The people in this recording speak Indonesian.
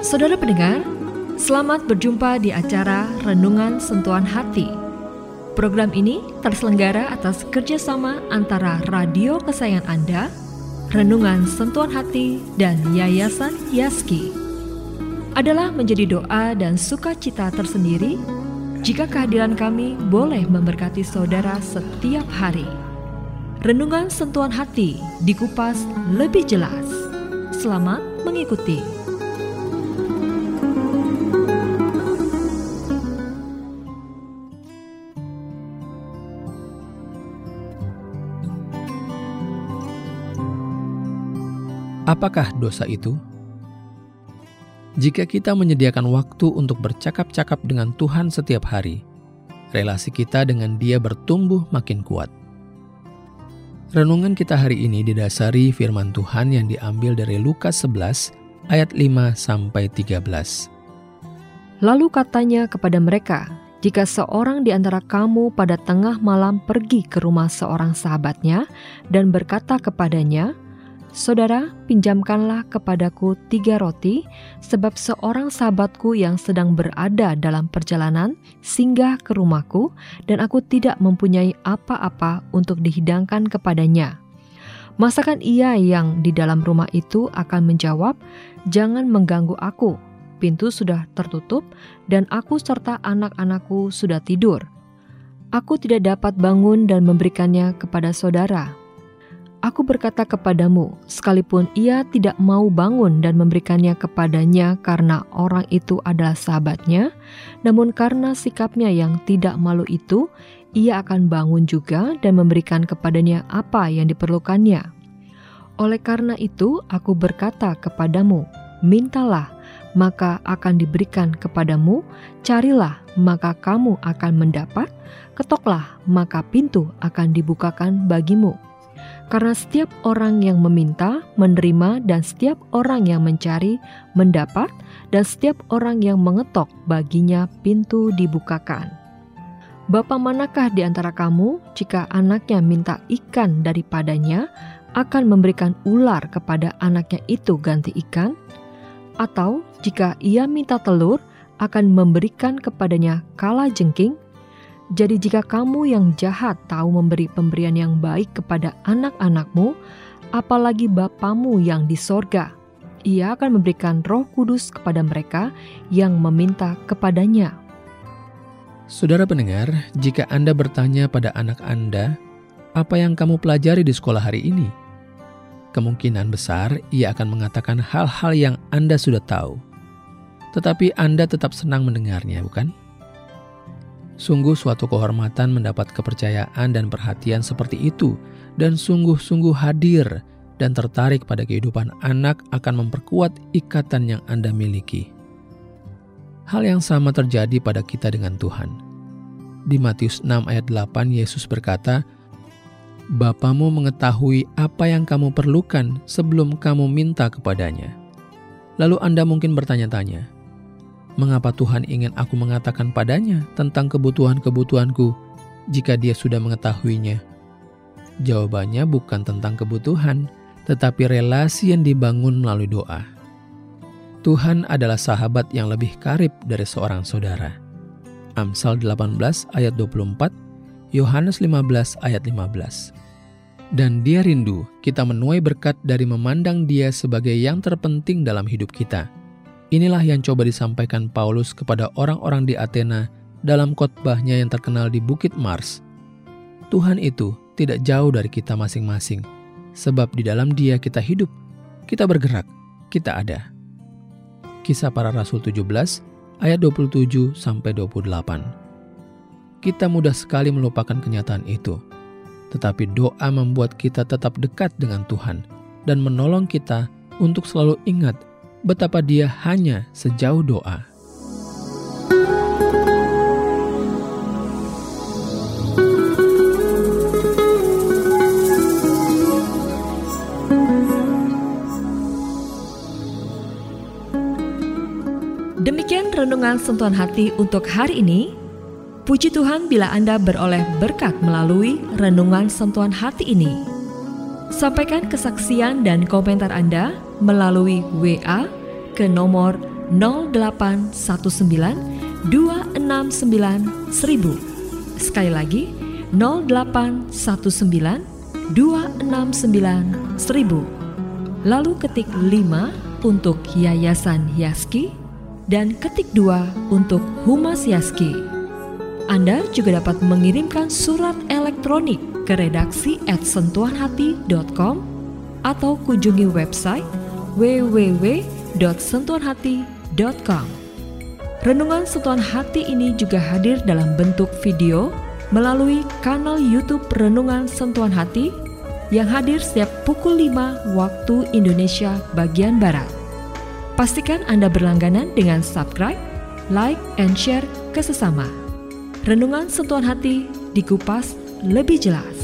Saudara pendengar, selamat berjumpa di acara Renungan Sentuhan Hati. Program ini terselenggara atas kerjasama antara radio kesayangan Anda, Renungan Sentuhan Hati, dan Yayasan Yaski. Adalah menjadi doa dan sukacita tersendiri jika kehadiran kami boleh memberkati saudara setiap hari. Renungan Sentuhan Hati dikupas lebih jelas. Selamat mengikuti. Apakah dosa itu? Jika kita menyediakan waktu untuk bercakap-cakap dengan Tuhan setiap hari, relasi kita dengan Dia bertumbuh makin kuat. Renungan kita hari ini didasari firman Tuhan yang diambil dari Lukas 11 ayat 5-13. Lalu katanya kepada mereka, jika seorang di antara kamu pada tengah malam pergi ke rumah seorang sahabatnya dan berkata kepadanya, Saudara, pinjamkanlah kepadaku 3 roti, sebab seorang sahabatku yang sedang berada dalam perjalanan singgah ke rumahku, dan aku tidak mempunyai apa-apa untuk dihidangkan kepadanya. Masakan ia yang di dalam rumah itu akan menjawab, Jangan mengganggu aku, pintu sudah tertutup, dan aku serta anak-anakku sudah tidur. Aku tidak dapat bangun dan memberikannya kepada saudara. Aku berkata kepadamu, sekalipun ia tidak mau bangun dan memberikannya kepadanya karena orang itu adalah sahabatnya, namun karena sikapnya yang tidak malu itu, ia akan bangun juga dan memberikan kepadanya apa yang diperlukannya. Oleh karena itu, aku berkata kepadamu, mintalah, maka akan diberikan kepadamu, carilah, maka kamu akan mendapat, ketoklah, maka pintu akan dibukakan bagimu. Karena setiap orang yang meminta, menerima, dan setiap orang yang mencari, mendapat, dan setiap orang yang mengetok, baginya pintu dibukakan. Bapa manakah di antara kamu, jika anaknya minta ikan daripadanya, akan memberikan ular kepada anaknya itu ganti ikan? Atau jika ia minta telur, akan memberikan kepadanya kalajengking? Jadi jika kamu yang jahat tahu memberi pemberian yang baik kepada anak-anakmu, apalagi Bapamu yang di sorga, Ia akan memberikan Roh Kudus kepada mereka yang meminta kepadanya. Saudara pendengar, jika Anda bertanya pada anak Anda, apa yang kamu pelajari di sekolah hari ini? Kemungkinan besar ia akan mengatakan hal-hal yang Anda sudah tahu. Tetapi Anda tetap senang mendengarnya, bukan? Sungguh suatu kehormatan mendapat kepercayaan dan perhatian seperti itu, dan sungguh-sungguh hadir dan tertarik pada kehidupan anak akan memperkuat ikatan yang Anda miliki. Hal yang sama terjadi pada kita dengan Tuhan. Di Matius 6 ayat 8, Yesus berkata, Bapamu mengetahui apa yang kamu perlukan sebelum kamu minta kepadanya. Lalu Anda mungkin bertanya-tanya, mengapa Tuhan ingin aku mengatakan padanya tentang kebutuhan-kebutuhanku jika Dia sudah mengetahuinya? Jawabannya bukan tentang kebutuhan, tetapi relasi yang dibangun melalui doa. Tuhan adalah sahabat yang lebih karib dari seorang saudara. Amsal 18 ayat 24, Yohanes 15 ayat 15. Dan Dia rindu kita menuai berkat dari memandang Dia sebagai yang terpenting dalam hidup kita. Inilah yang coba disampaikan Paulus kepada orang-orang di Athena dalam khotbahnya yang terkenal di Bukit Mars. Tuhan itu tidak jauh dari kita masing-masing, sebab di dalam Dia kita hidup, kita bergerak, kita ada. Kisah Para Rasul 17 ayat 27-28. Kita mudah sekali melupakan kenyataan itu, tetapi doa membuat kita tetap dekat dengan Tuhan dan menolong kita untuk selalu ingat betapa Dia hanya sejauh doa. Demikian renungan sentuhan hati untuk hari ini. Puji Tuhan bila Anda beroleh berkat melalui renungan sentuhan hati ini. Sampaikan kesaksian dan komentar Anda melalui WA ke nomor 0819 269 1000. Sekali lagi 0819 269 1000. Lalu ketik 5 untuk Yayasan Yaski dan ketik 2 untuk Humas Yaski. Anda juga dapat mengirimkan surat elektronik ke redaksi @sentuhanhati.com atau kunjungi website www.sentuhanhati.com. Renungan Sentuhan Hati ini juga hadir dalam bentuk video melalui kanal YouTube Renungan Sentuhan Hati yang hadir setiap pukul 5 waktu Indonesia bagian Barat. Pastikan Anda berlangganan dengan subscribe, like, and share ke sesama. Renungan Sentuhan Hati dikupas lebih jelas.